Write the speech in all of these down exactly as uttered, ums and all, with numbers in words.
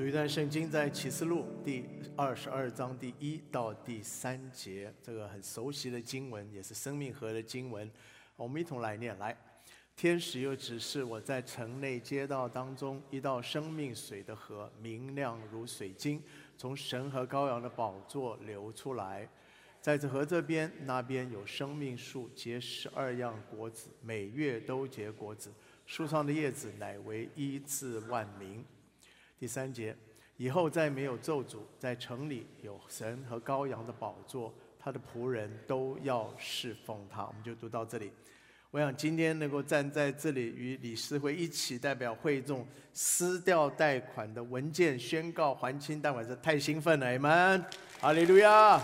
一段圣经在启示录第二十二章第一到第三节，这个很熟悉的经文，也是生命河的经文，我们一同来念。来，天使又指示我在城内街道当中一道生命水的河，明亮如水晶，从神和羔羊的宝座流出来。在这河这边那边有生命树，结十二样果子，每月都结果子，树上的叶子乃为医治万民。第三节，以后再没有咒诅，在城里有神和羔羊的宝座，他的仆人都要侍奉他。我们就读到这里。我想今天能够站在这里与理事会一起代表会众撕掉贷款的文件，宣告还清贷款，是太兴奋了，阿们，哈利路亚！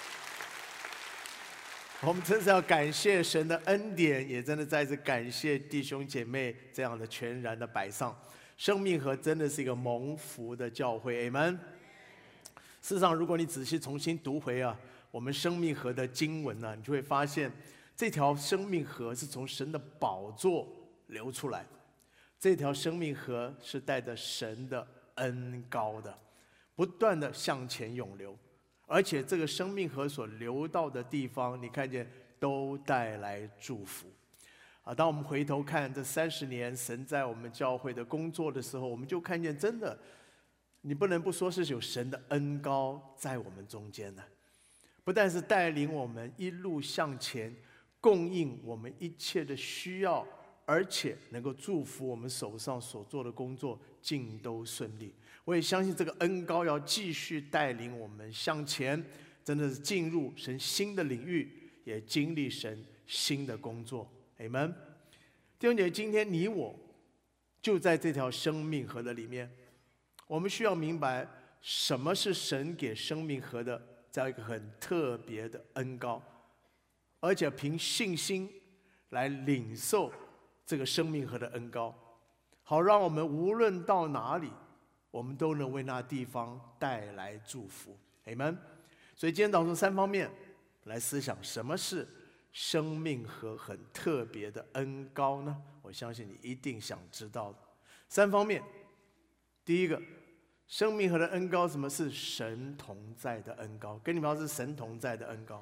我们真是要感谢神的恩典，也真的再次感谢弟兄姐妹这样的全然的摆上。生命河真的是一个蒙福的教会，阿们。事实上，如果你仔细重新读回啊，我们生命河的经文呢、啊，你就会发现，这条生命河是从神的宝座流出来，这条生命河是带着神的恩膏的，不断的向前涌流，而且这个生命河所流到的地方，你看见都带来祝福。啊，当我们回头看这三十年神在我们教会的工作的时候，我们就看见真的，你不能不说是有神的恩膏在我们中间的，不但是带领我们一路向前，供应我们一切的需要，而且能够祝福我们手上所做的工作尽都顺利。我也相信这个恩膏要继续带领我们向前，真的是进入神新的领域，也经历神新的工作。阿们。弟兄姐妹，今天你我就在这条生命河的里面，我们需要明白什么是神给生命河的这样一个很特别的恩膏，而且凭信心来领受这个生命河的恩膏，好让我们无论到哪里，我们都能为那地方带来祝福。阿们。所以今天早上三方面来思想什么是生命河很特别的恩膏呢？我相信你一定想知道的。三方面，第一个，生命河的恩膏，什么是神同在的恩膏？跟你们说是神同在的恩膏。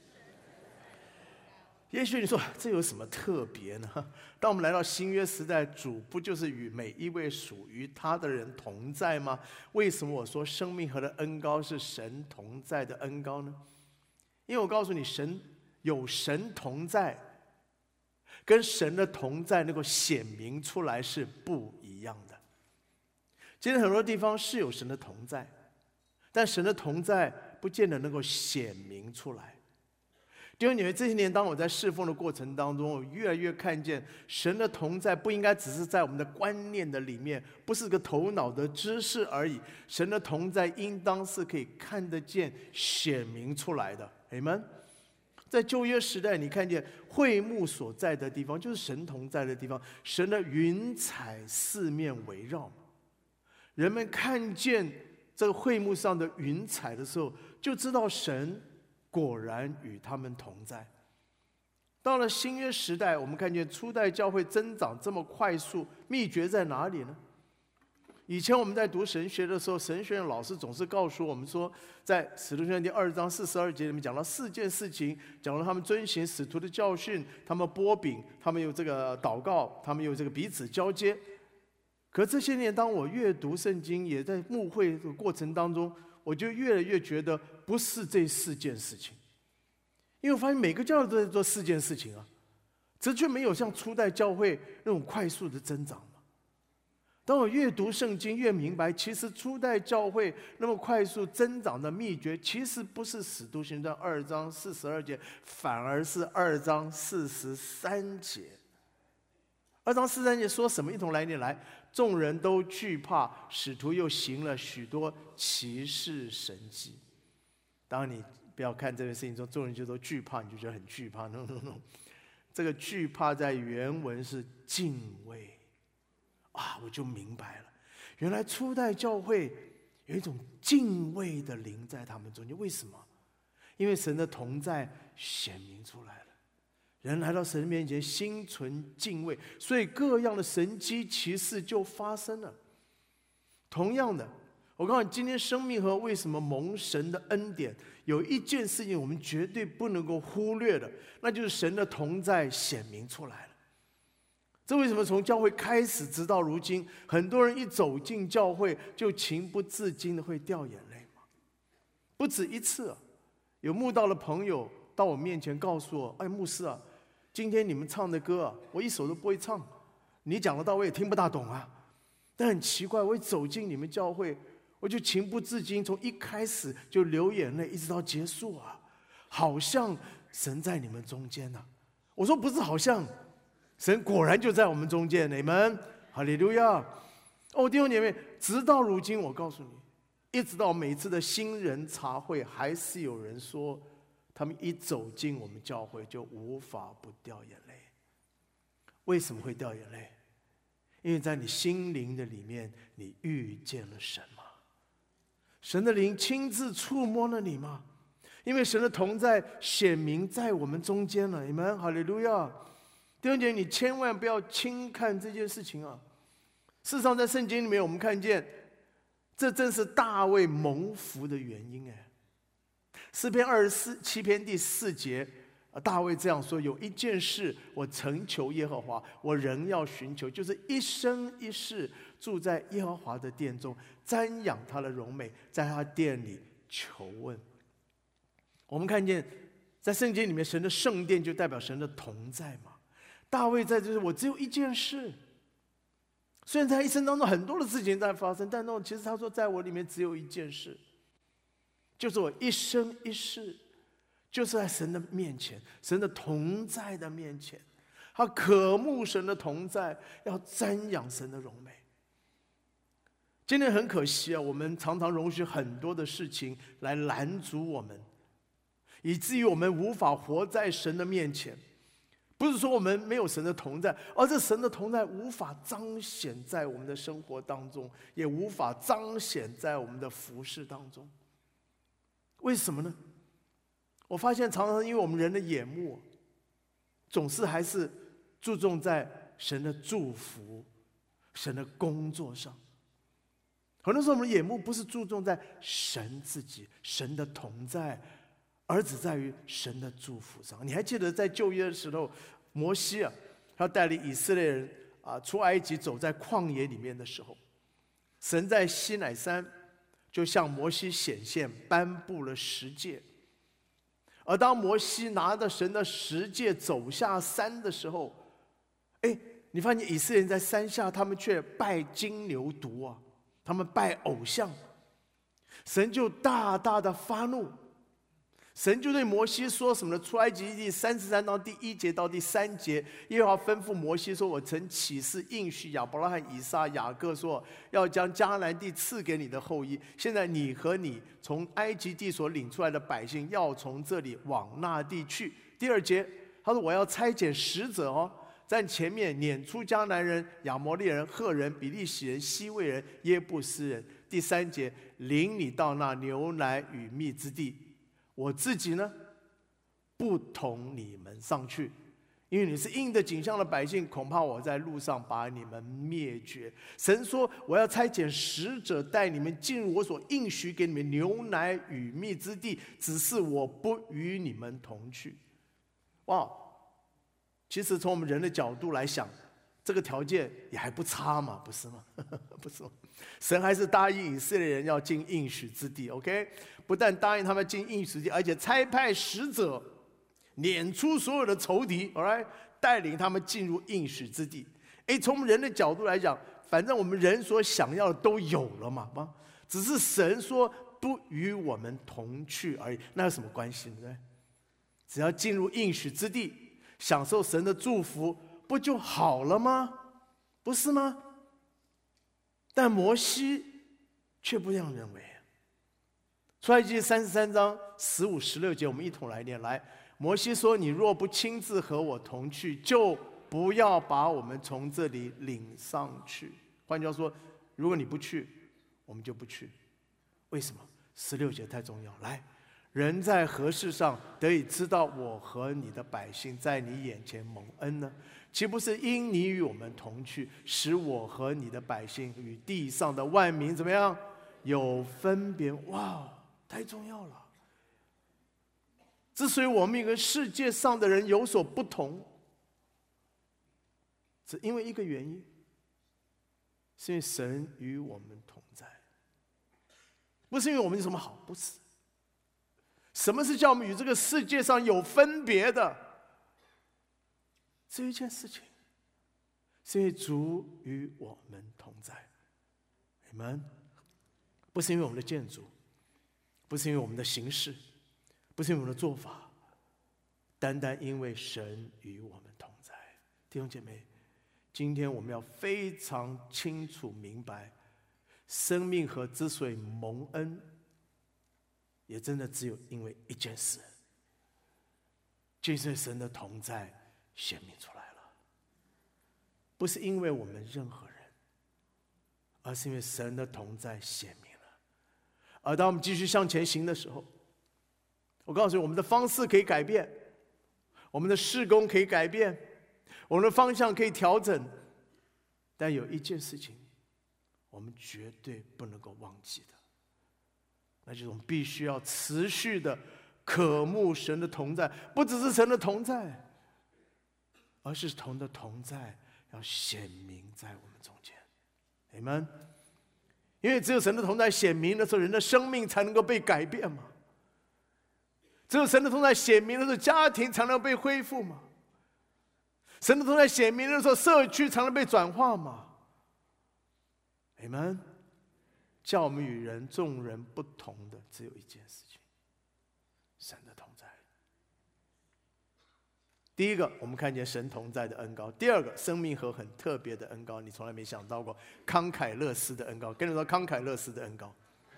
也许你说这有什么特别呢？当我们来到新约时代，主不就是与每一位属于他的人同在吗？为什么我说生命河的恩膏是神同在的恩膏呢？因为我告诉你，神有神同在，跟神的同在能够显明出来是不一样的。今天很多地方是有神的同在，但神的同在不见得能够显明出来。弟兄姐妹，这些年当我在侍奉的过程当中，我越来越看见神的同在不应该只是在我们的观念的里面，不是个头脑的知识而已。神的同在应当是可以看得见、显明出来的。阿们。在旧约时代，你看见会幕所在的地方，就是神同在的地方，神的云彩四面围绕。人们看见这个会幕上的云彩的时候，就知道神果然与他们同在。到了新约时代，我们看见初代教会增长这么快速，秘诀在哪里呢？以前我们在读神学的时候，神学院老师总是告诉我们说，在使徒行传第二章四十二节里面讲到四件事情，讲到他们遵行使徒的教训，他们擘饼，他们有这个祷告，他们有这个彼此交接。可这些年，当我阅读圣经，也在牧会的过程当中，我就越来越觉得不是这四件事情，因为我发现每个教会都在做四件事情啊，这却没有像初代教会那种快速的增长。当我越读圣经，越明白，其实初代教会那么快速增长的秘诀，其实不是使徒行传二章四十二节，反而是二章四十三节。二章四十三节说什么？一同来念来，众人都惧怕，使徒又行了许多奇事神迹。当然，你不要看这件事情中，众人就都惧怕，你就觉得很惧怕。no no no， 这个惧怕在原文是敬畏。啊，我就明白了，原来初代教会有一种敬畏的灵在他们中间。为什么？因为神的同在显明出来了，人来到神面前心存敬畏，所以各样的神迹奇事就发生了。同样的， 我告诉你，今天生命和为什么蒙神的恩典，有一件事情我们绝对不能够忽略的，那就是神的同在显明出来了。这为什么从教会开始直到如今，很多人一走进教会就情不自禁的会掉眼泪吗？不止一次啊，有慕道的朋友到我面前告诉我：“哎，牧师啊，今天你们唱的歌啊，我一首都不会唱，你讲的道我也听不大懂啊。但很奇怪，我一走进你们教会，我就情不自禁，从一开始就流眼泪，一直到结束啊，好像神在你们中间啊。”我说：“不是好像。”神果然就在我们中间，你们哈利路亚！哦，弟兄姐妹，直到如今，我告诉你，一直到每次的新人茶会，还是有人说，他们一走进我们教会就无法不掉眼泪。为什么会掉眼泪？因为在你心灵的里面，你遇见了神吗？神的灵亲自触摸了你吗？因为神的同在显明在我们中间了，你们哈利路亚！弟兄姐妹，你千万不要轻看这件事情啊！事实上，在圣经里面，我们看见，这正是大卫蒙福的原因。哎，诗篇二十七篇第四节，大卫这样说：“有一件事我曾求耶和华，我仍要寻求，就是一生一世住在耶和华的殿中，瞻仰他的荣美，在他殿里求问。”我们看见，在圣经里面，神的圣殿就代表神的同在嘛。大卫在这里，我只有一件事。虽然在一生当中很多的事情在发生，但那其实他说，在我里面只有一件事，就是我一生一世，就是在神的面前，神的同在的面前，他渴慕神的同在，要瞻仰神的荣美。今天很可惜啊，我们常常容许很多的事情来拦阻我们，以至于我们无法活在神的面前。不是说我们没有神的同在，而是神的同在无法彰显在我们的生活当中，也无法彰显在我们的服事当中。为什么呢？我发现常常因为我们人的眼目总是还是注重在神的祝福、神的工作上，很多时候我们的眼目不是注重在神自己、神的同在，而只在于神的祝福上。你还记得在旧约的时候，摩西啊，他带领以色列人啊出埃及，走在旷野里面的时候，神在西乃山就向摩西显现，颁布了十诫。而当摩西拿着神的十诫走下山的时候，哎，你发现以色列人在山下，他们却拜金牛犊啊，他们拜偶像，神就大大的发怒。神就对摩西说什么呢？出埃及记三十三章第一节到第三节，耶和华吩咐摩西说：“我曾起誓应许亚伯拉罕、以撒、雅各说，要将迦南地赐给你的后裔。现在你和你从埃及地所领出来的百姓，要从这里往那地去。”第二节，他说：“我要差遣使者哦，在前面撵出迦南人、亚摩利人、赫人、比利洗人、西魏人、耶布斯人。”第三节，领你到那牛奶与蜜之地。我自己呢，不同你们上去，因为你是印着景象的百姓，恐怕我在路上把你们灭绝。神说：“我要差遣使者带你们进入我所应许给你们牛奶与蜜之地，只是我不与你们同去。”哇！其实从我们人的角度来想，这个条件也还不差嘛，不是吗？不是吗？神还是答应以色列人要进应许之地 ，OK？ 不但答应他们进应许之地，而且差派使者撵出所有的仇敌 ，alright， 带领他们进入应许之地。哎，从人的角度来讲，反正我们人所想要的都有了嘛，只是神说不与我们同去而已，那有什么关系呢？对不对？只要进入应许之地，享受神的祝福，不就好了吗？不是吗？但摩西却不这样认为。出埃及记三十三章十五、十六节，我们一同来念。来，摩西说：“你若不亲自和我同去，就不要把我们从这里领上去。”换句话说，如果你不去，我们就不去。为什么？十六节太重要。来，人在何事上得以知道我和你的百姓在你眼前蒙恩呢？岂不是因你与我们同去，使我和你的百姓与地上的万民怎么样？ 有分别，哇，太重要了。之所以我们跟世界上的人有所不同，只因为一个原因，是因为神与我们同在，不是因为我们有什么好，不是。什么是叫我们与这个世界上有分别的？只有一件事情，是因为主与我们同在。你们不是因为我们的建筑，不是因为我们的形式，不是因为我们的做法，单单因为神与我们同在。弟兄姐妹，今天我们要非常清楚明白，生命河之所以蒙恩，也真的只有因为一件事，就是神的同在显明出来了。不是因为我们任何人，而是因为神的同在显明了。而当我们继续向前行的时候，我告诉你，我们的方式可以改变，我们的事工可以改变，我们的方向可以调整，但有一件事情我们绝对不能够忘记的，那就是我们必须要持续的渴慕神的同在。不只是神的同在，而是神的同在要显明在我们中间。阿们。因为只有神的同在显明的时候，人的生命才能够被改变嘛。只有神的同在显明的时候，家庭才能被恢复嘛。神的同在显明的时候，社区才能被转化嘛。阿们。叫我们与人众人不同的只有一件事情，神的同在。第一个，我们看见神同在的恩膏；第二个，生命河很特别的恩膏，你从来没想到过，慷慨乐施的恩膏。跟你说，慷慨乐施的恩膏，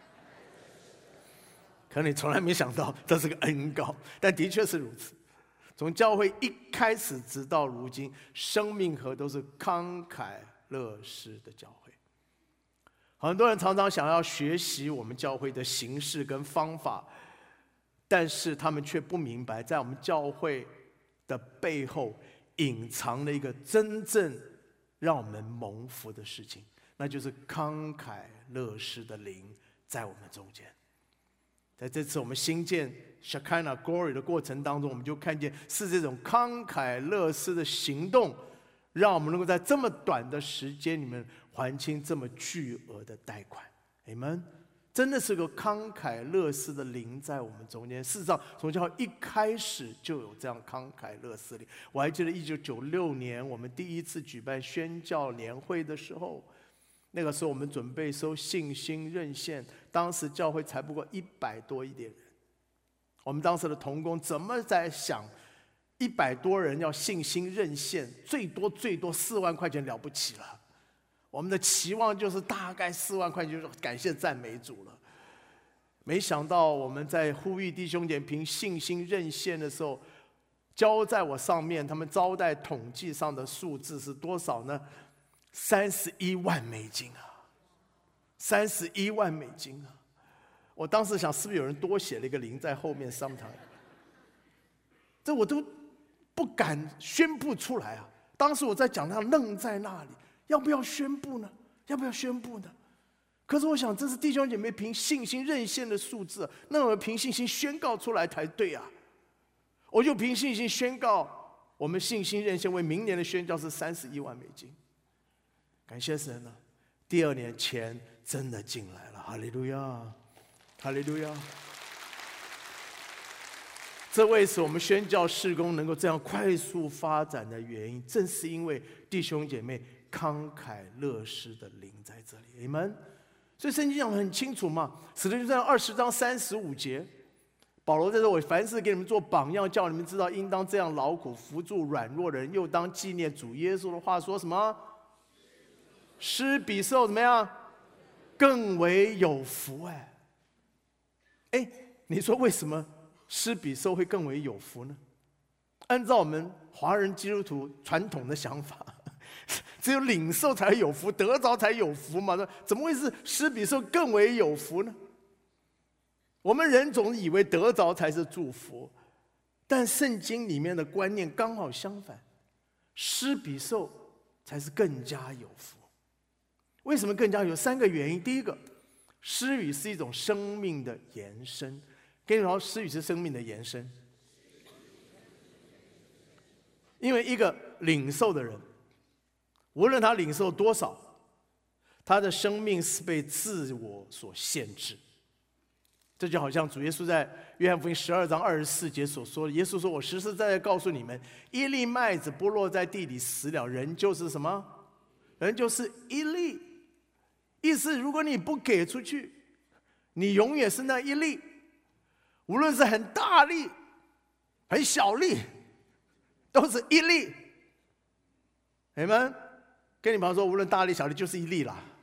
可能你从来没想到这是个恩膏，但的确是如此。从教会一开始直到如今，生命河都是慷慨乐施的教会。很多人常常想要学习我们教会的形式跟方法，但是他们却不明白，在我们教会的背后隐藏了一个真正让我们蒙福的事情，那就是慷慨乐施的灵在我们中间。在这次我们新建 Shekinah Glory 的过程当中，我们就看见是这种慷慨乐施的行动，让我们能够在这么短的时间里面还清这么巨额的贷款。阿们。真的是个慷慨乐施的灵在我们中间。事实上，从教会一开始就有这样慷慨乐施灵。我还记得一九九六年我们第一次举办宣教年会的时候，那个时候我们准备收信心认献，当时教会才不过一百多一点人。我们当时的同工怎么在想，一百多人要信心认献，最多最多四万块钱了不起了。我们的期望就是大概四万块钱，就是感谢赞美主了。没想到我们在呼吁弟兄姐妹凭信心认献的时候，交在我上面，他们招待统计上的数字是多少呢？三十一万美金啊！三十一万美金啊！我当时想，是不是有人多写了一个零在后面 sometime？ 这我都不敢宣布出来啊！当时我在讲堂愣在那里。要不要宣布呢？要不要宣布呢？可是我想，这是弟兄姐妹凭信心认献的数字，那我们凭信心宣告出来才对啊！我就凭信心宣告，我们信心认献为明年的宣教是三十一万美金。感谢神了，第二年钱真的进来了，哈利路亚，哈利路亚！这为使我们宣教事工能够这样快速发展的原因，正是因为弟兄姐妹慷慨乐施的灵在这里，你们，所以圣经讲得很清楚嘛，使徒行传二十章三十五节，保罗在说：“我凡事给你们做榜样，叫你们知道应当这样劳苦，扶助软弱的人，又当纪念主耶稣的话。”说什么？施比受怎么样？更为有福哎！哎，你说为什么施比受会更为有福呢？按照我们华人基督徒传统的想法，只有领受才有福，得着才有福嘛？怎么会是施比受更为有福呢？我们人总以为得着才是祝福，但圣经里面的观念刚好相反，施比受才是更加有福。为什么更加有？三个原因。第一个， 施予是一种生命的延伸。跟你说，施予是生命的延伸。因为一个领受的人，无论他领受多少，他的生命是被自我所限制。这就好像主耶稣在约翰福音十二章二十四节所说的，耶稣说：“我实实在在告诉你们，一粒麦子不落在地里死了，人就是什么？人就是一粒。”意思，如果你不给出去，你永远是那一粒，无论是很大粒、很小粒，都是一粒。你们跟你朋友说，无论大粒小粒，就是一粒啦。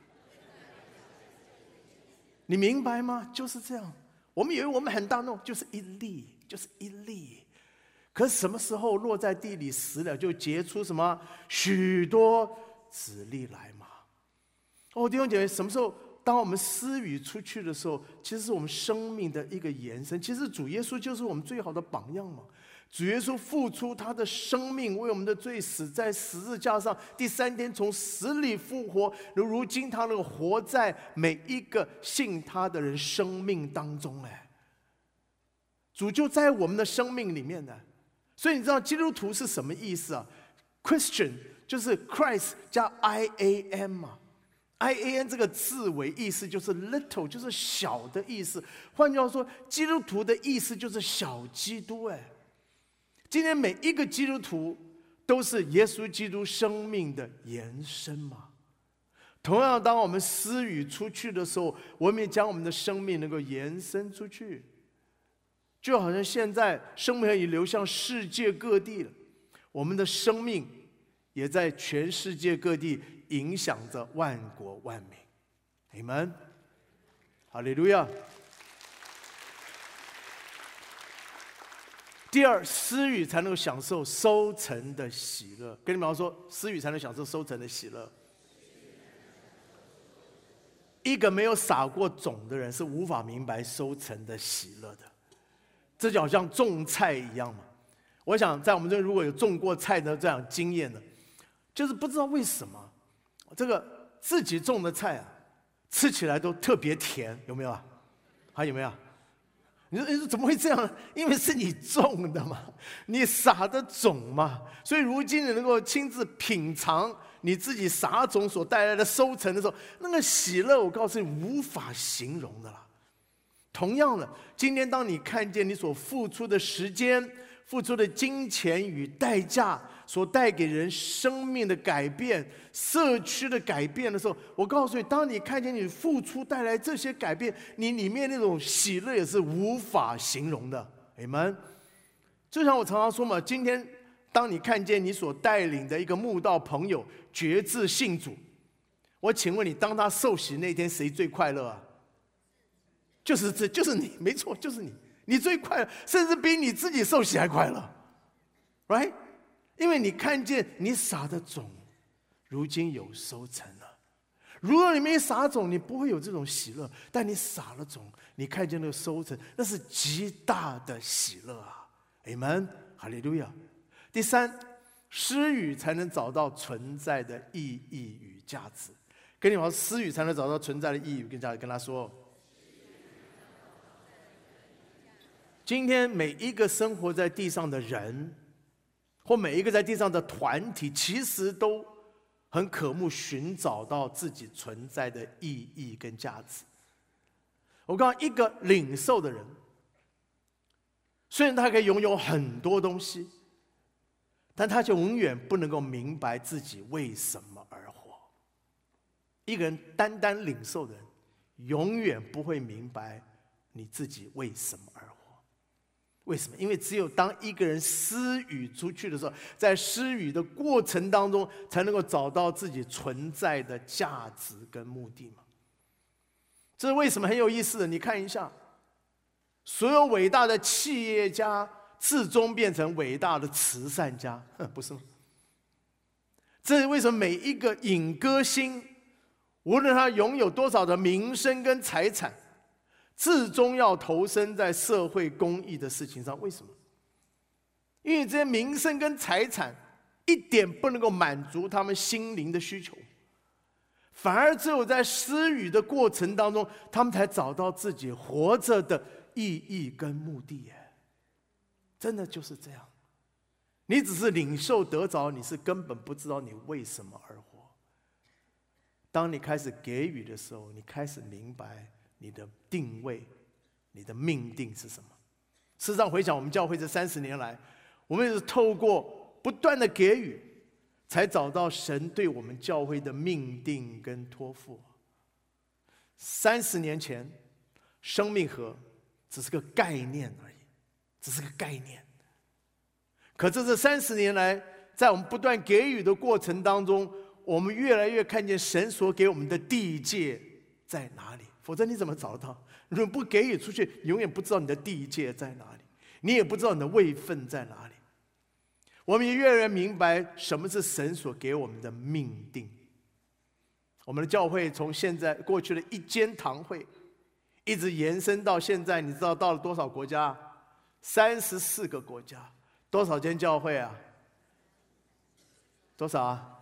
你明白吗？就是这样。我们以为我们很大，弄就是一粒，就是一粒。可是什么时候落在地里死了，就结出什么许多子粒来嘛？哦，弟兄姐妹，什么时候当我们施予出去的时候，其实是我们生命的一个延伸。其实主耶稣就是我们最好的榜样嘛。主耶稣付出他的生命，为我们的罪死在十字架上，第三天从死里复活。如今他能够活在每一个信他的人生命当中。哎，主就在我们的生命里面呢。所以你知道基督徒是什么意思啊？ Christian 就是 Christ 加 I A M 嘛。I A N 这个字尾意思就是 little， 就是小的意思。换句话说，基督徒的意思就是小基督。哎，今天每一个基督徒都是耶稣基督生命的延伸嘛。同样，当我们施予出去的时候，我们也将我们的生命能够延伸出去。就好像现在生命已流向世界各地了，我们的生命也在全世界各地影响着万国万民。阿们，哈利路亚。第二，施予才能够享受收成的喜乐。跟你们说，施予才能享受收成的喜乐。一个没有撒过种的人是无法明白收成的喜乐的。这就好像种菜一样嘛。我想在我们这如果有种过菜的这样经验的，就是不知道为什么这个自己种的菜啊，吃起来都特别甜，有没有啊？还有没有？你说，你说怎么会这样？因为是你种的嘛，你撒的种嘛，所以如今你能够亲自品尝你自己撒种所带来的收成的时候，那个喜乐，我告诉你无法形容的啦。同样的，今天当你看见你所付出的时间、付出的金钱与代价所带给人生命的改变、社区的改变的时候，我告诉你，当你看见你付出带来这些改变，你里面那种喜乐也是无法形容的。阿们。就像我常常说嘛，今天当你看见你所带领的一个慕道朋友决志信主，我请问你，当他受洗那天，谁最快乐啊？就是这，就是你，没错，就是你，你最快乐，甚至比你自己受洗还快乐 ，right？ 因为你看见你撒的种，如今有收成了。如果你没撒种，你不会有这种喜乐；但你撒了种，你看见那个收成，那是极大的喜乐啊！阿们，哈利路亚。第三，施予才能找到存在的意义与价值。跟你说，施予才能找到存在的意义跟价值。跟他说。今天每一个生活在地上的人，或每一个在地上的团体，其实都很渴慕寻找到自己存在的意义跟价值。我告诉你，一个领受的人，虽然他可以拥有很多东西，但他就永远不能够明白自己为什么而活。一个人单单领受的人，永远不会明白你自己为什么而活。为什么？因为只有当一个人施予出去的时候，在施予的过程当中，才能够找到自己存在的价值跟目的嘛。这是为什么很有意思的。你看一下，所有伟大的企业家最终变成伟大的慈善家，不是吗？这是为什么每一个影歌星，无论他拥有多少的名声跟财产，最终要投身在社会公益的事情上。为什么？因为这些名声跟财产一点不能够满足他们心灵的需求， 反而只有在施予的过程当中，他们才找到自己活着的意义跟目的耶。真的就是这样，你只是领受得着，你是根本不知道你为什么而活。当你开始给予的时候，你开始明白你的定位，你的命定是什么。事实上，回想我们教会这三十年来，我们也是透过不断的给予，才找到神对我们教会的命定跟托付。三十年前，生命河只是个概念而已，只是个概念。可是这三十年来，在我们不断给予的过程当中，我们越来越看见神所给我们的地界在哪里。否则你怎么找到？如果不给予出去，你永远不知道你的地界在哪里，你也不知道你的位分在哪里。我们也越来越明白什么是神所给我们的命定。我们的教会从现在过去的一间堂会，一直延伸到现在，你知道到了多少国家？三十四个国家，多少间教会啊？多少啊？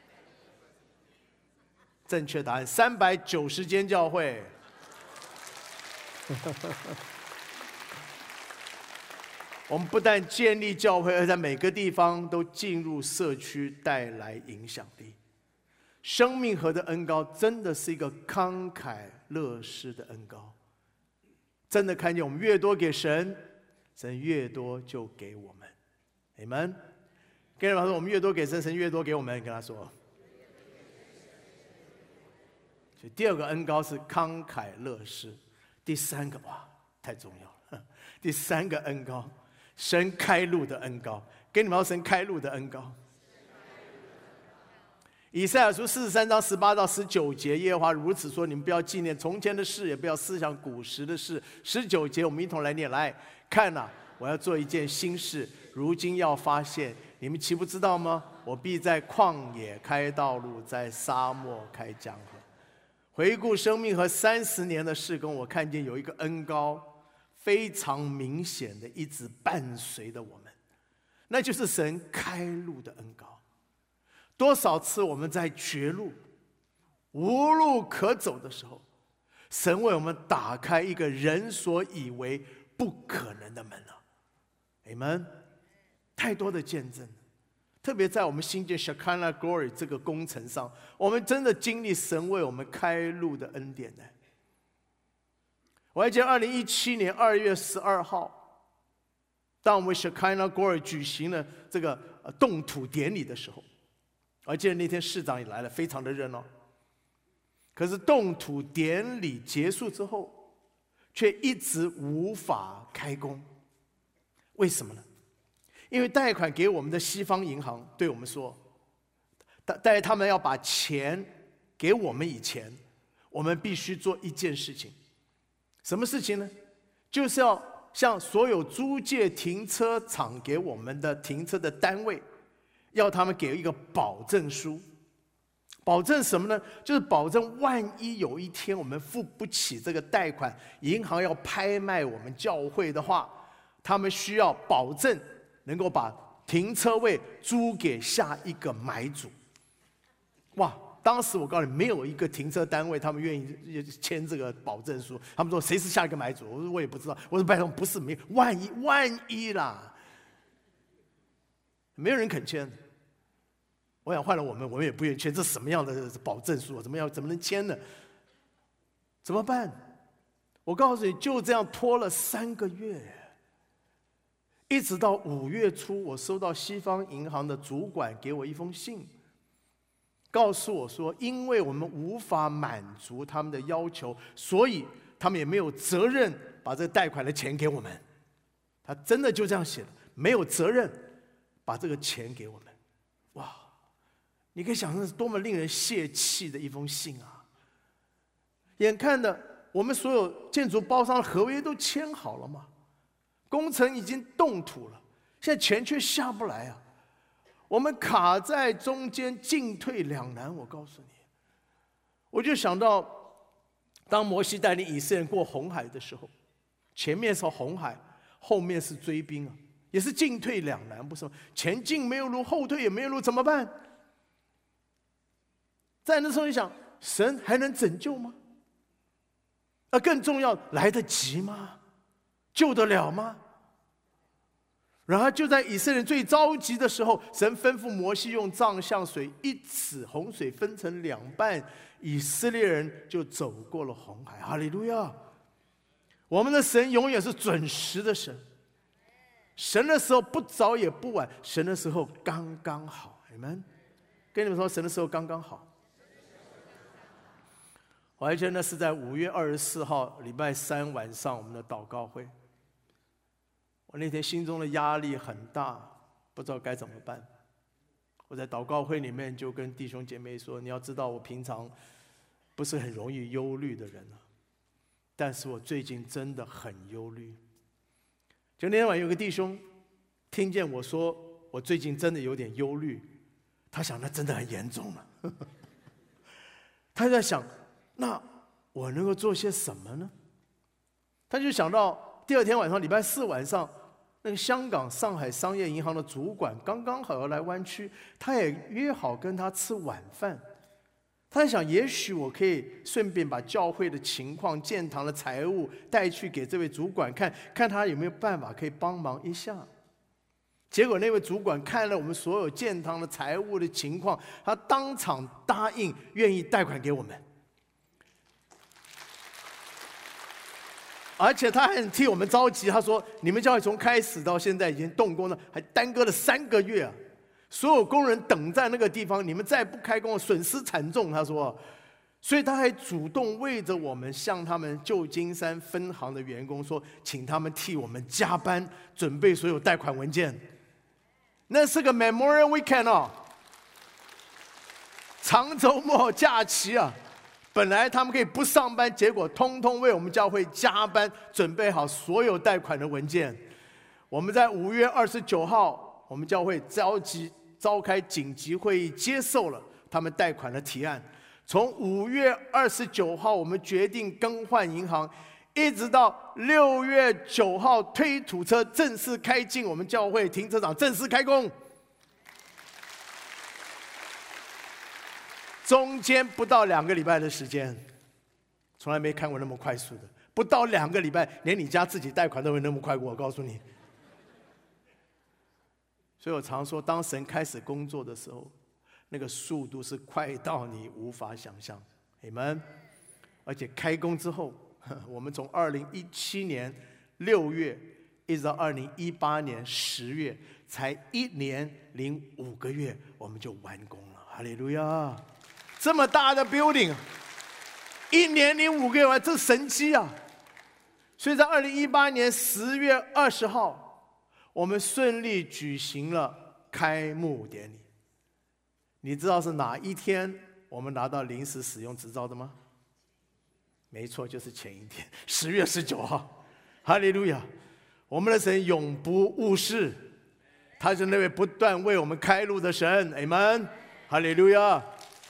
正确答案三百九十间教会。我们不但建立教会，而在每个地方都进入社区，带来影响力。生命河的恩膏真的是一个慷慨乐施的恩膏，真的看见我们越多给神，神越多就给我们。Amen。跟人说，我们越多给神，神越多给我们。跟他说，所以第二个恩膏是慷慨乐施。第三个哇，太重要了。第三个恩膏，神开路的恩膏。跟你们说，神开路的恩膏。以赛亚书四十三章十八到十九节，耶和华如此说：你们不要纪念从前的事，也不要思想古时的事。十九节，我们一同来念：来看啊，我要做一件新事，如今要发现，你们岂不知道吗？我必在旷野开道路，在沙漠开江河。回顾生命和三十年的事工，我看见有一个恩膏非常明显的一直伴随着我们，那就是神开路的恩膏。多少次我们在绝路无路可走的时候，神为我们打开一个人所以为不可能的门了。Amen。太多的见证，特别在我们新建 Shekinah Glory 这个工程上，我们真的经历神为我们开路的恩典呢。我还记得二零一七年二月十二号，当我们 Shekinah Glory 举行了这个动土典礼的时候，我还记得那天市长也来了，非常的热闹。可是动土典礼结束之后，却一直无法开工。为什么呢？因为贷款给我们的西方银行对我们说，在他们要把钱给我们以前，我们必须做一件事情。什么事情呢？就是要向所有租借停车场给我们的停车的单位，要他们给一个保证书。保证什么呢？就是保证万一有一天我们付不起这个贷款，银行要拍卖我们教会的话，他们需要保证能够把停车位租给下一个买主。哇！当时我告诉你，没有一个停车单位他们愿意签这个保证书。他们说谁是下一个买主？我说我也不知道。我说拜托，不是没有，万一万一啦，没有人肯签。我想换了我们，我们也不愿意签。这什么样的保证书？怎么样？怎么能签呢？怎么办？我告诉你，就这样拖了三个月。一直到五月初，我收到西方银行的主管给我一封信，告诉我说，因为我们无法满足他们的要求，所以他们也没有责任把这个贷款的钱给我们。他真的就这样写了，没有责任把这个钱给我们。哇！你可以想象是多么令人泄气的一封信啊！眼看的我们所有建筑包商的合约都签好了嘛，工程已经动土了，现在钱却下不来啊！我们卡在中间，进退两难。我告诉你，我就想到，当摩西带领以色列人过红海的时候，前面是红海，后面是追兵啊，也是进退两难，不是吗？前进没有路，后退也没有路，怎么办？在那时候你想， 神还能拯救吗？而更重要，来得及吗？救得了吗？然而就在以色列人最着急的时候，神吩咐摩西用杖向水一尺，洪水分成两半，以色列人就走过了红海。哈利路亚！我们的神永远是准时的神，神的时候不早也不晚，神的时候刚刚好。你们跟你们说，神的时候刚刚好。我还记得那是在五月二十四号礼拜三晚上我们的祷告会。我那天心中的压力很大，不知道该怎么办。我在祷告会里面就跟弟兄姐妹说：“你要知道，我平常不是很容易忧虑的人啊，但是我最近真的很忧虑。”就那天晚上有个弟兄听见我说我最近真的有点忧虑，他想那真的很严重了。他在想，那我能够做些什么呢？他就想到第二天晚上，礼拜四晚上，那个香港上海商业银行的主管刚刚好要来湾区，他也约好跟他吃晚饭。他在想，也许我可以顺便把教会的情况、建堂的财务带去给这位主管看，看他有没有办法可以帮忙一下。结果那位主管看了我们所有建堂的财务的情况，他当场答应愿意贷款给我们。而且他还很替我们着急，他说：“你们教会从开始到现在已经动工了，还耽搁了三个月啊！所有工人等在那个地方，你们再不开工，损失惨重。”他说，所以他还主动为着我们向他们旧金山分行的员工说，请他们替我们加班，准备所有贷款文件。那是个 Memorial Weekend 哦，长周末假期啊。本来他们可以不上班，结果通通为我们教会加班，准备好所有贷款的文件。我们在五月二十九号，我们教会召集召开紧急会议，接受了他们贷款的提案。从五月二十九号，我们决定更换银行，一直到六月九号推土车正式开进我们教会停车场，正式开工。中间不到两个礼拜的时间，从来没看过那么快速的。不到两个礼拜，连你家自己贷款都没那么快过，我告诉你。所以我常说，当神开始工作的时候，那个速度是快到你无法想象。Amen。而且开工之后，我们从二零一七年六月一直到二零一八年十月，才一年零五个月，我们就完工了。哈利路亚！这么大的 building， 一年零五个月完，这是神迹啊！所以在二零一八年十月二十号，我们顺利举行了开幕典礼。你知道是哪一天我们拿到临时使用执照的吗？没错，就是前一天，十月十九号。哈利路亚！我们的神永不误事，他是那位不断为我们开路的神。阿们！哈利路亚！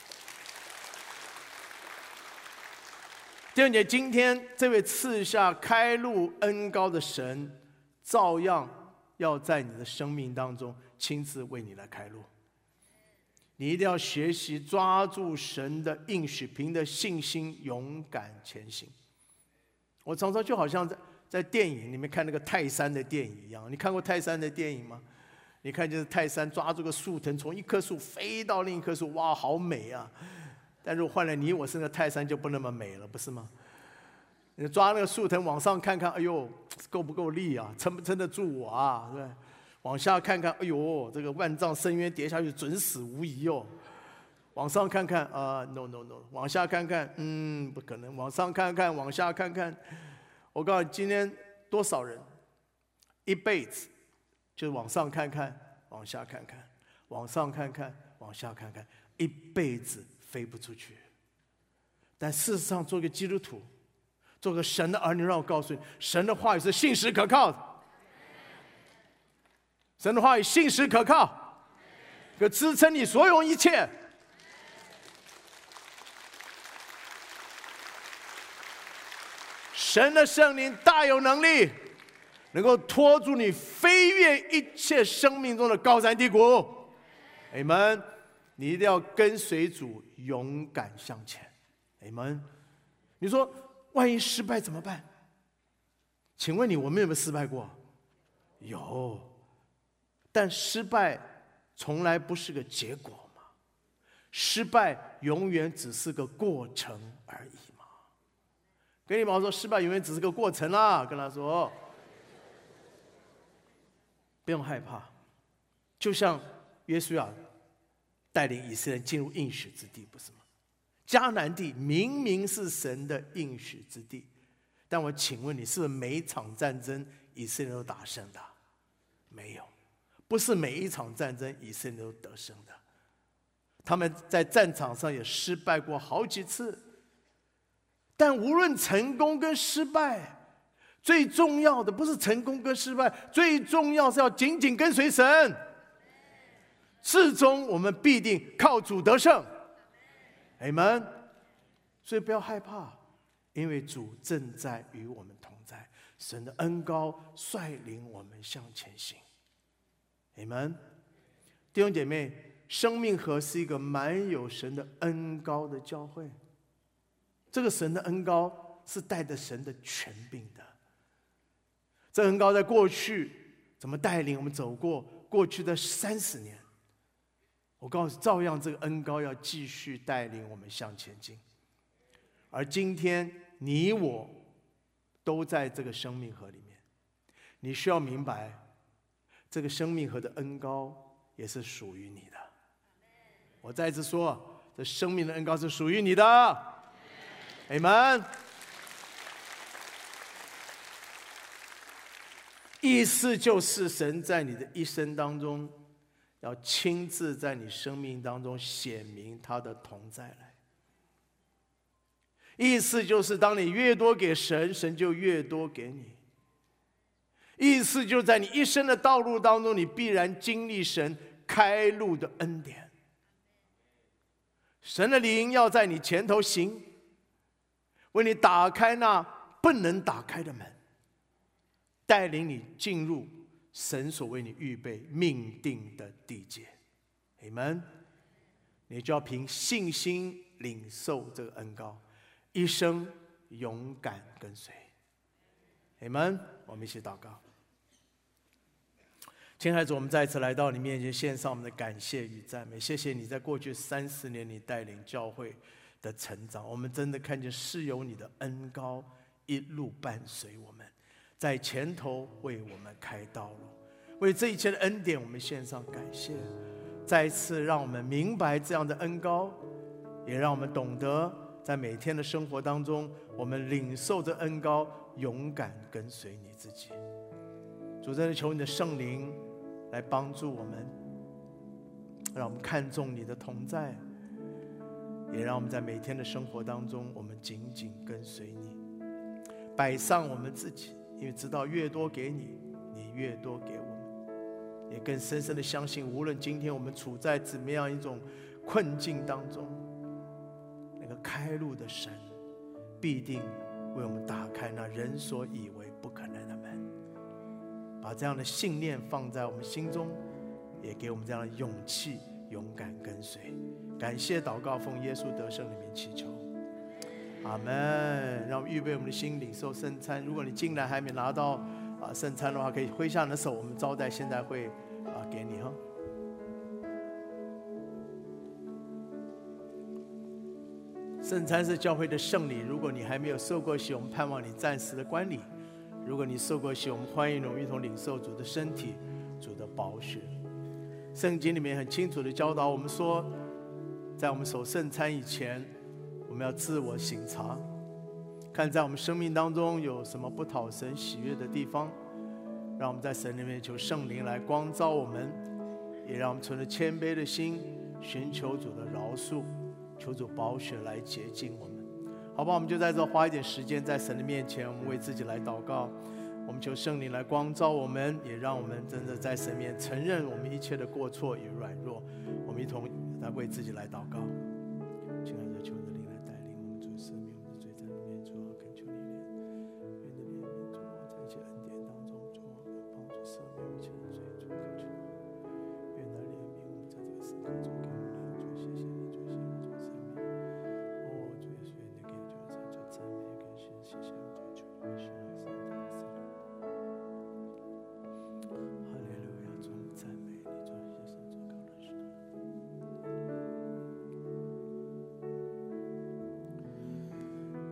弟兄姐妹，今天这位赐下开路恩膏的神，照样要在你的生命当中亲自为你来开路。你一定要学习抓住神的应许，凭着信心勇敢前行。我常常就好像在在电影里面看那个泰山的电影一样，你看过泰山的电影吗？你看就是泰山抓住个树藤，从一棵树飞到另一棵树，哇，好美啊！但是换了你我身的泰山就不那么美了，不是吗？你抓那个树藤往上看看，哎呦，够不够力啊？撑不撑得住我啊？对不对？往下看看，哎呦，这个万丈深渊跌下去准死无疑哦。往上看看啊、呃、，no no no， 往下看看，嗯，不可能。往上看看，往下看看。我告诉你，今天多少人一辈子就往上看看，往下看看，往上看看，往下看看，一辈子飞不出去。但事实上，做个基督徒，做个神的儿女，让我告诉你，神的话语是信实可靠的。神的话语信实可靠，可支撑你所有一切。神的圣灵大有能力，能够拖住你飞越一切生命中的高山低谷。阿们！你一定要跟随主，勇敢向前。 Amen。你说万一失败怎么办？请问你，我们有没有失败过？有，但失败从来不是个结果嘛，失败永远只是个过程而已嘛。跟你妈说，失败永远只是个过程啦，跟他说，不用害怕。就像约书亚带领以色列人进入应许之地，不是吗？迦南地明明是神的应许之地，但我请问你，是不是每一场战争以色列都打胜的？没有，不是每一场战争以色列都得胜的。他们在战场上也失败过好几次。但无论成功跟失败，最重要的不是成功跟失败，最重要是要紧紧跟随神。至终我们必定靠主得胜。Amen。所以不要害怕，因为主正在与我们同在，神的恩膏率领我们向前行。Amen。弟兄姐妹，生命河是一个满有神的恩膏的教会。这个神的恩膏是带着神的权柄的。这恩膏在过去怎么带领我们走过过去的三十年？我告诉，照样这个恩膏要继续带领我们向前进。而今天你我都在这个生命河里面，你需要明白，这个生命河的恩膏也是属于你的。我再次说，这生命的恩膏是属于你的。Amen。意思就是神在你的一生当中要亲自在你生命当中显明他的同在来。意思就是当你越多给神，神就越多给你。意思就在你一生的道路当中，你必然经历神开路的恩典。神的灵要在你前头行，为你打开那不能打开的门，带领你进入神所为你预备命定的地界。Amen。你就要凭信心领受这个恩膏，一生勇敢跟随。Amen。我们一起祷告。亲爱的主，我们再次来到你面前，献上我们的感谢与赞美。谢谢你在过去三十年你带领教会的成长，我们真的看见是有你的恩膏一路伴随我们，在前头为我们开道路。为这一切的恩典，我们献上感谢。再一次让我们明白这样的恩膏，也让我们懂得在每天的生活当中，我们领受着恩膏，勇敢跟随你自己。主，真的求你的圣灵来帮助我们，让我们看重你的同在，也让我们在每天的生活当中，我们紧紧跟随你，摆上我们自己，因为知道越多给你，你越多给我们，也更深深的相信，无论今天我们处在怎么样一种困境当中，那个开路的神必定为我们打开那人所以为不可能的门。把这样的信念放在我们心中，也给我们这样的勇气，勇敢跟随。感谢祷告，奉耶稣得胜的名祈求，阿们。让我们预备我们的心，领受圣餐。如果你进来还没拿到啊圣餐的话，可以挥下你的手，我们招待现在会啊给你哈。圣餐是教会的圣礼，如果你还没有受过洗，我们盼望你暂时的观礼。如果你受过洗，我们欢迎我们一同领受主的身体，主的宝血。圣经里面很清楚的教导我们说，在我们守圣餐以前，我们要自我省察，看在我们生命当中有什么不讨神喜悦的地方，让我们在神里面求圣灵来光照我们，也让我们存着谦卑的心寻求主的饶恕，求主宝血来洁净我们。好吧，我们就在这花一点时间在神的面前，我们为自己来祷告，我们求圣灵来光照我们，也让我们真的在神面前承认我们一切的过错与软弱。我们一同来为自己来祷告。亲爱的，求你的灵来带领我们，主赦免我们的罪，在你面前主，恳求你怜，愿你的怜悯主，在一切恩典当中主，帮助赦免我们一切的罪，主恳求你，愿来怜悯我们在这个时刻中给我们力量，主谢谢你，主谢谢你，主赦免。哦，主耶稣。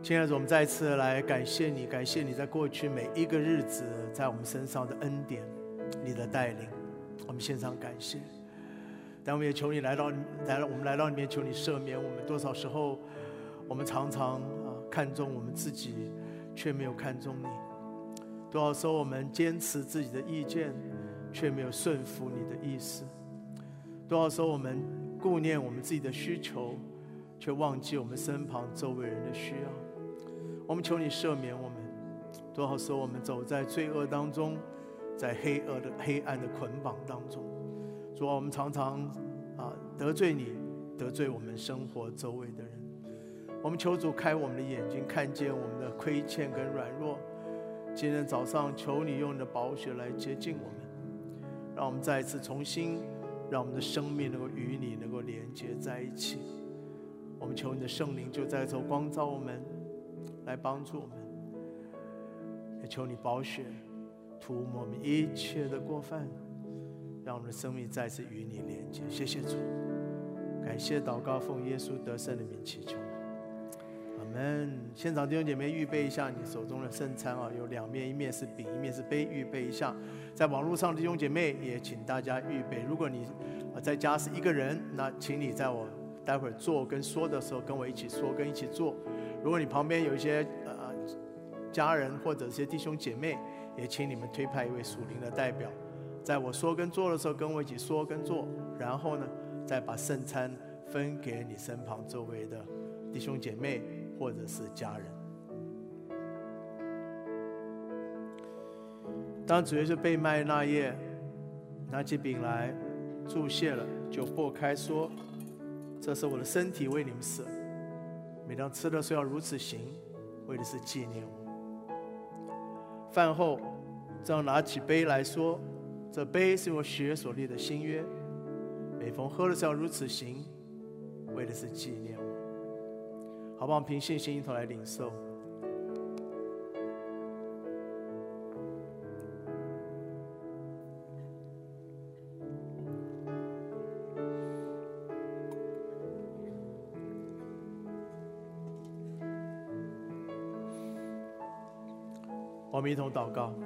亲爱的主，我们再一次来感谢你，感谢你在过去每一个日子在我们身上的恩典，你的带领，我们献上感谢。但我们也求你来到，来到我们来到里面，求你赦免我们。多少时候，我们常常啊看重我们自己，却没有看重你；多少时候我们坚持自己的意见，却没有顺服你的意思；多少时候我们顾念我们自己的需求，却忘记我们身旁周围人的需要。我们求你赦免我们。多少时候我们走在罪恶当中，在黑恶的黑暗的捆绑当中，主啊，我们常常啊得罪你，得罪我们生活周围的人。我们求主开我们的眼睛，看见我们的亏欠跟软弱。今天早上求你用你的宝血来洁净我们，让我们再一次重新，让我们的生命能够与你能够连接在一起。我们求你的圣灵就在这光照我们，来帮助我们。也求你宝血涂抹我们一切的过犯，让我们的生命再次与你连接。谢谢主，感谢祷告，奉耶稣得胜的名祈求，阿们。现场弟兄姐妹，预备一下你手中的圣餐啊，有两面，一面是饼，一面是杯，预备一下。在网络上的弟兄姐妹也请大家预备。如果你在家是一个人，那请你在我待会儿做跟说的时候跟我一起说跟一起做。如果你旁边有一些呃家人或者一些弟兄姐妹，也请你们推派一位属灵的代表，在我说跟做的时候跟我一起说跟做，然后呢再把圣餐分给你身旁周围的弟兄姐妹或者是家人。当主耶稣被卖那夜，拿起饼来祝谢了，就擘开说，这是我的身体，为你们死了，每当吃的时候要如此行，为的是纪念我。饭后这样拿起杯来说，这杯是我血所立的新约，每逢喝的时候要如此行，为的是纪念我。好不好？凭信心一同来领受。我们一同祷告。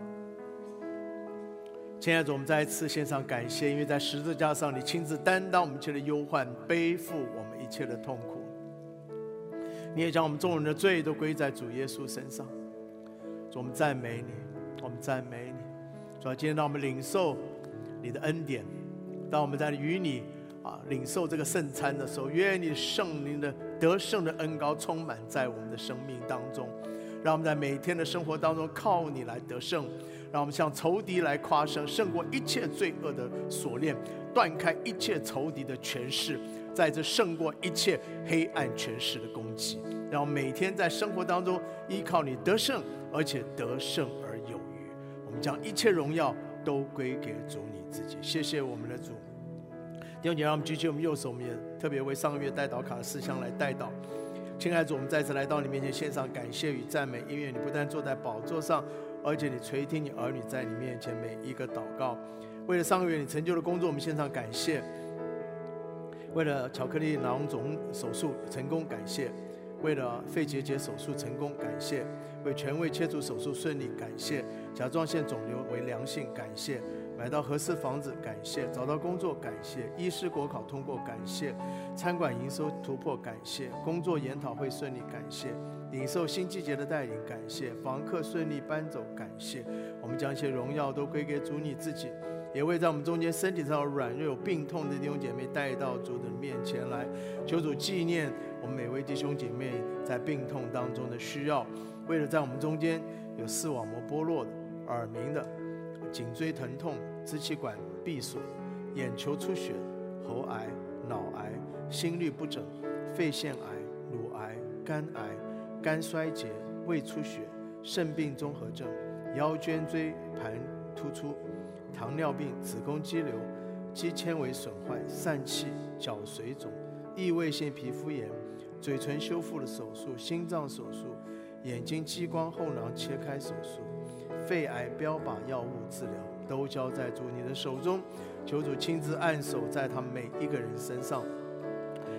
亲爱的主，我们再一次献上感谢，因为在十字架上你亲自担当我们一切的忧患，背负我们一切的痛苦，你也将我们众人的罪都归在主耶稣身上。主，我们赞美你，我们赞美你。主啊，今天让我们领受你的恩典，当我们在与你啊领受这个圣餐的时候，愿你圣灵的得胜的恩膏充满在我们的生命当中，让我们在每天的生活当中靠你来得胜，让我们向仇敌来夸胜，胜过一切罪恶的锁链，断开一切仇敌的权势，在这胜过一切黑暗权势的攻击。让我们每天在生活当中依靠你得胜，而且得胜而有余。我们将一切荣耀都归给主你自己。谢谢我们的主。弟兄姐妹，让我们举起我们右手，我们也特别为上个月代祷卡的事项来代祷。亲爱的主，我们再次来到你面前献上感谢与赞美，因为你不但坐在宝座上，而且你垂听你儿女在你面前每一个祷告。为了上个月你成就的工作，我们献上感谢；为了巧克力囊肿手术成功，感谢；为了肺结节手术成功，感谢；为全胃切除手术顺利，感谢；甲状腺肿瘤为良性，感谢；买到合适房子，感谢；找到工作，感谢；医师国考通过，感谢；餐馆营收突破，感谢；工作研讨会顺利，感谢；领受新季节的带领，感谢；房客顺利搬走，感谢。我们将一切荣耀都归给主你自己，也为在我们中间身体上有软弱有病痛的弟兄姐妹带到主的面前来，求主纪念我们每位弟兄姐妹在病痛当中的需要。为了在我们中间有视网膜剥落的、耳鸣的、颈椎疼痛、支气管闭锁、眼球出血、喉癌、脑癌、心律不整、肺腺癌、乳癌、肝癌、肝衰竭、胃出血、肾病综合症、腰椎椎盘突出、糖尿病、子宫肌瘤、肌纤维损坏、疝气、脚水肿、异位性皮肤炎、嘴唇修复的手术、心脏手术、眼睛激光后囊切开手术、肺癌标靶药物治疗，都交在主你的手中。求主亲自按手在他们每一个人身上，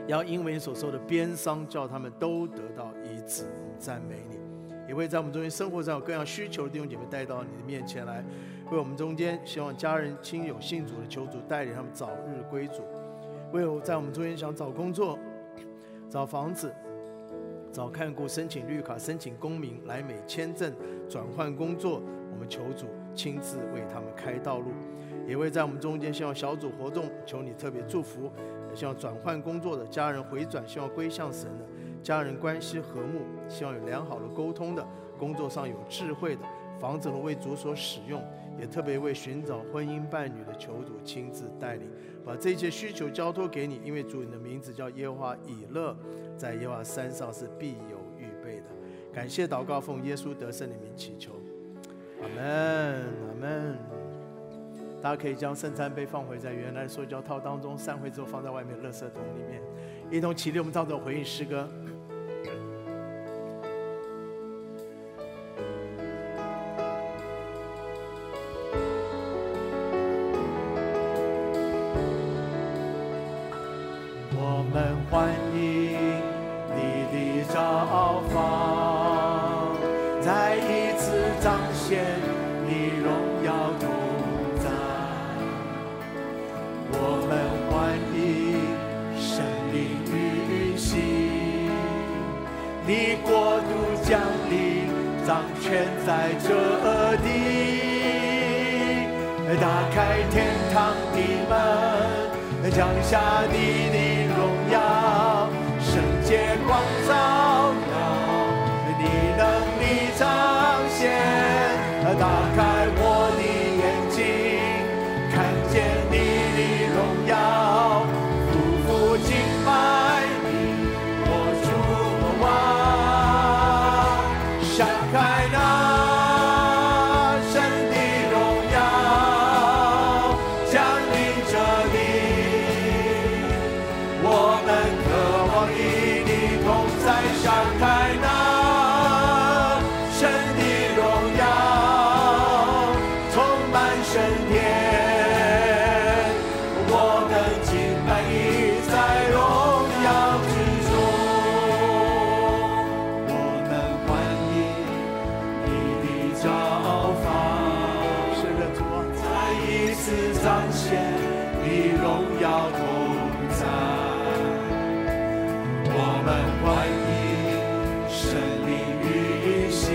要因为你所受的鞭伤，叫他们都得到医治。我们赞美你。也会在我们中间生活上有各样需求的弟兄姐妹带到你的面前来，为我们中间希望家人亲友信主的求主带领他们早日归主，为我在我们中间想找工作、找房子、找看顾、申请绿卡、申请公民、来美签证、转换工作，我们求主亲自为他们开道路。也会在我们中间希望小组活动，求你特别祝福，也希望转换工作的家人回转，希望归向神的家人关系和睦，希望有良好的沟通的，工作上有智慧的，房子能为主所使用，也特别为寻找婚姻伴侣的求主亲自带领，把这些需求交托给你，因为主你的名字叫耶和华以勒，在耶和华山上是必有预备的。感谢祷告，奉耶稣得胜的名祈求，阿们，阿们。大家可以将圣餐杯放回在原来的塑胶套当中，散会之后放在外面垃圾桶里面。一同起立，我们唱首回应诗歌。我们欢迎你的造访，再一次彰显你荣耀同在。我们欢迎神灵运行，你国度降临，掌权在这地。打开天堂的门，降下你的荣耀，圣洁光照耀，你能力彰显。打开我的眼睛，看见你的荣耀，匍匐敬拜你，我主我王。闪开那神的荣耀，降临这里，我们渴望与你同在。闪开那神的荣耀，充满神殿，我们敬拜你在荣耀之中。我们欢迎你的造访，是的主啊，再一次彰显你荣耀同在。我们欢迎神灵运行，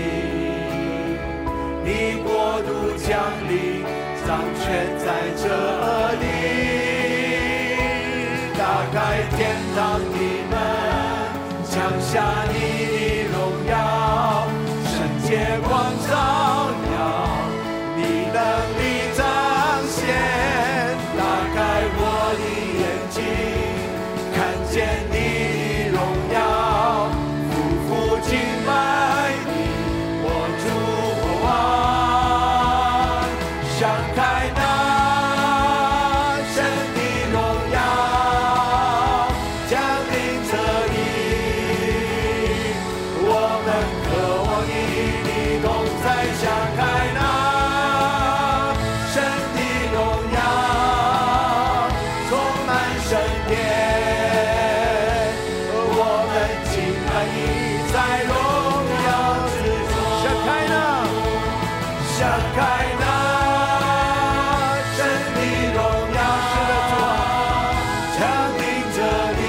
你国度降临，掌权在这里。打开天堂的门，降下你的荣耀，圣洁光照耀，你能力彰显。打开我的眼睛，看见你的荣耀，匍匐敬拜你，我主我王。闪开那神的荣耀，降临这里，我们渴望与你同在。闪开那神的荣耀，充满神殿，我们敬拜你在荣耀之中。闪开那，闪开那神的荣耀，降临这里，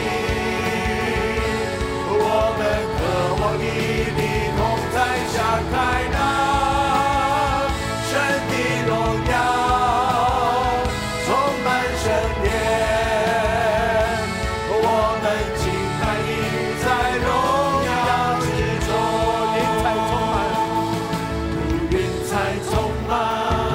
我们渴望与你同在。闪开那神的荣耀，充满神殿，我们敬拜你在荣耀之中。云彩充满，云彩充满，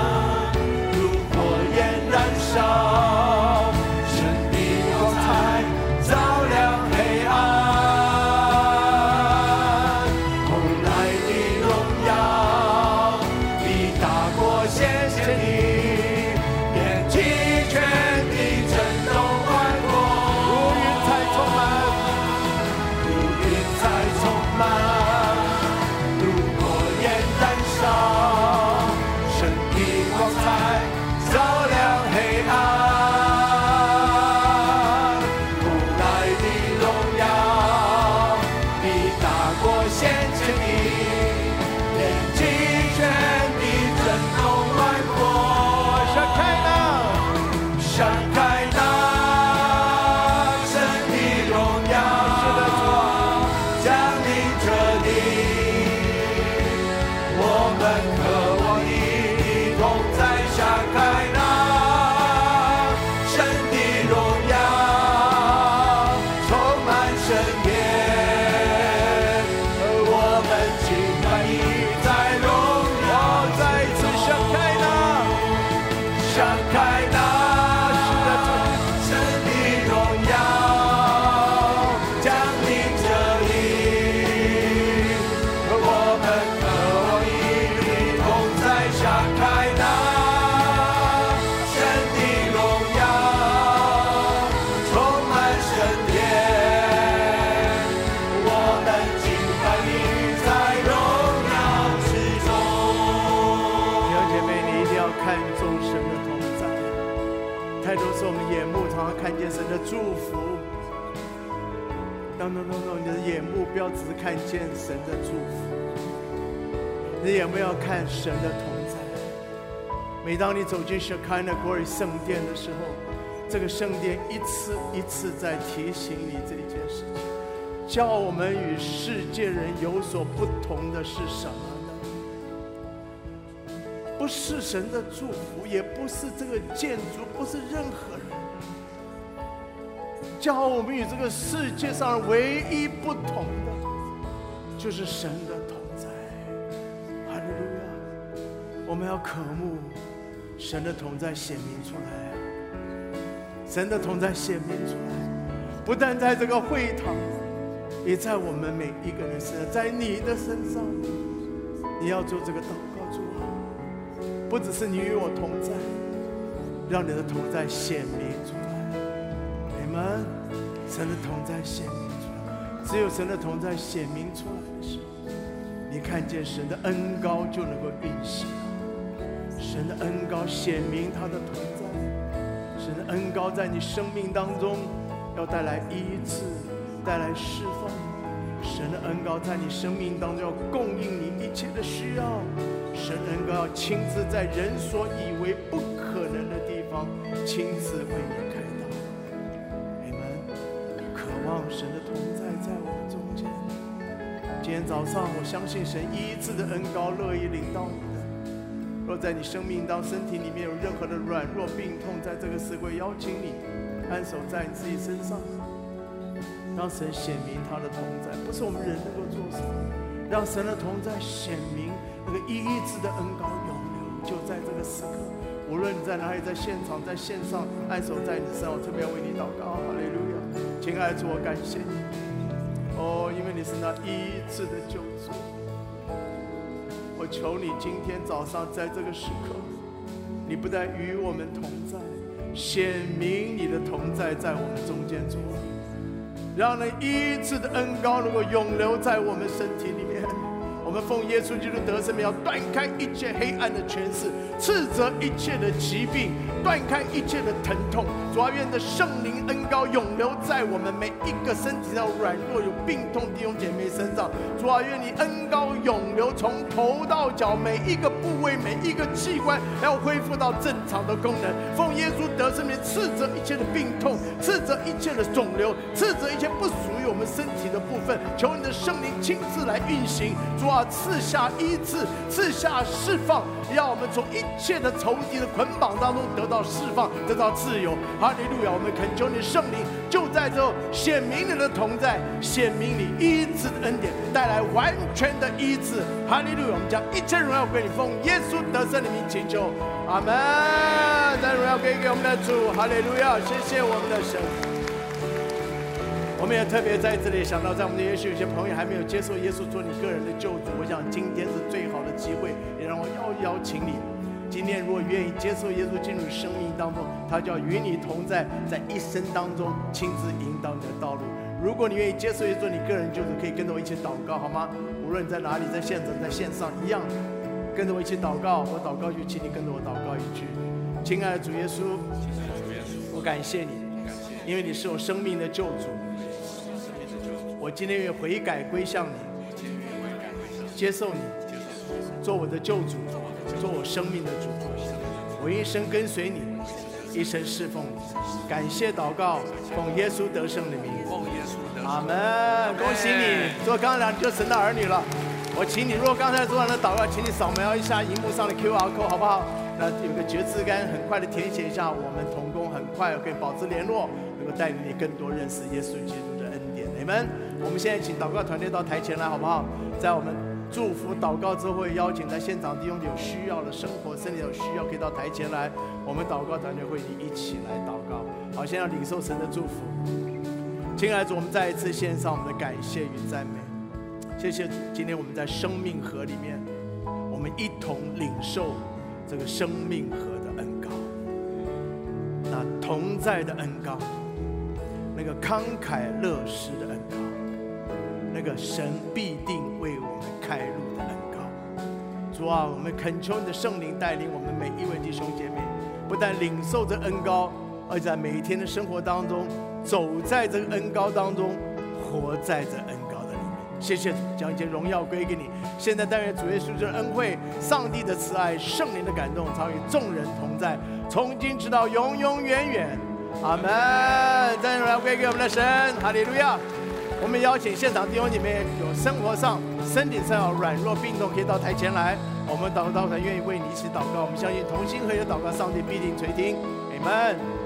祝福。no no no no， 你的眼目不要只是看见神的祝福，你的眼目要看神的同在。每当你走进 Shekinah Glory 圣殿的时候，这个圣殿一次一次在提醒你这一件事情，叫我们与世界人有所不同的是什么呢？不是神的祝福，也不是这个建筑，不是任何人，叫我们与这个世界上唯一不同的就是神的同在。哈利路亚！我们要渴慕神的同在显明出来啊！神的同在显明出来，不但在这个会堂，也在我们每一个人身上，在你的身上。你要做这个祷告，主啊，不只是你与我同在，让你的同在显明出来。你们，神的同在显明出来，只有神的同在显明出来的时候，你看见神的恩膏就能够运行。神的恩膏显明他的同在，神的恩膏在你生命当中要带来医治，带来释放。神的恩膏在你生命当中要供应你一切的需要，神的恩膏要亲自在人所以为不可能的地方亲自为你开道。你们渴望神的同在在我们中间。今天早上我相信神医治的恩膏乐意临到你。若在你生命当身体里面有任何的软弱病痛，在这个时会邀请你安守在你自己身上，让神显明他的同在，不是我们人能够做什么，让神的同在显明那个医治的恩膏永留，就在这个时刻。无论你在哪里，在现场在线上安守在你身上，我特别为你祷告。哈利路亚！亲爱的主，我感谢你哦，因为你是那医治的救主。我求你今天早上在这个时刻，你不但与我们同在，显明你的同在在我们中间，主，让那医治的恩膏能够永留在我们身体里面。我们奉耶稣基督得胜名，要断开一切黑暗的权势，斥责一切的疾病，断开一切的疼痛。主啊，愿的圣灵恩膏永留在我们每一个身体上软弱有病痛弟兄姐妹身上。主啊，愿你恩膏永留，从头到脚每一个部位每一个器官要恢复到正常的功能。奉耶稣得胜名，斥责一切的病痛，斥责一切的肿瘤，斥责一切不属于我们身体的部分。求你的圣灵亲自来运行。主啊，赐下医治，赐下释放，让我们从一切的仇敌的捆绑当中得到释放，得到自由。哈利路亚！我们恳求你圣灵就在这显明你的同在，显明你医治的恩典，带来完全的医治。哈利路亚！我们将一切荣耀归你，奉耶稣得胜的名祈求，阿门。将荣耀归给我们的主，哈利路亚！谢谢我们的神。我们也特别在这里想到，在我们的也许有些朋友还没有接受耶稣做你个人的救主，我想今天是最好的机会，也让我邀邀请你。今天如果愿意接受耶稣进入生命当中，他就要与你同在，在一生当中亲自引导你的道路。如果你愿意接受耶稣做你个人救主，可以跟着我一起祷告，好吗？无论在哪里，在现场在线上一样，跟着我一起祷告。我祷告一句，请你跟着我祷告一句。亲爱的主耶稣，我感谢你，因为你是我生命的救主。我今天愿悔改归向你，接受你做我的救主，做我生命的主。我一生跟随你，一生侍奉你。感谢祷告，奉耶稣得胜的名，阿门。恭喜你，做刚才你就神的儿女了。我请你，如果刚才做完了祷告，请你扫描一下荧幕上的 Q R code， 好不好？那有个决志杆，很快的填写一下，我们同工很快可以保持联络，能够带领你更多认识耶稣基督的恩典。你们，我们现在请祷告团队到台前来，好不好？在我们祝福祷告之后，会邀请在现场弟兄有需要的生活、身体有需要，可以到台前来。我们祷告团队会一起来祷告。好，现在要领受神的祝福。亲爱的主，我们再一次献上我们的感谢与赞美。谢谢主，今天我们在生命河里面，我们一同领受这个生命河的恩膏，那同在的恩膏，那个慷慨乐施的恩膏，那个神必定为我们开路的恩膏。主啊，我们恳求你的圣灵带领我们每一位弟兄姐妹，不但领受这恩膏，而在每一天的生活当中走在这个恩膏当中，活在这恩膏的里面。谢谢主，将一切荣耀归给你。现在但愿主耶稣的恩惠、上帝的慈爱、圣灵的感动，常与众人同在，从今直到永永远远。阿门。赞荣耀归给我们的神，哈利路亚。我们邀请现场弟兄姐妹，有生活上、身体上有软弱病痛，可以到台前来。我们祷告团愿意为你一起祷告。我们相信同心合一的祷告，上帝必定垂听。阿门。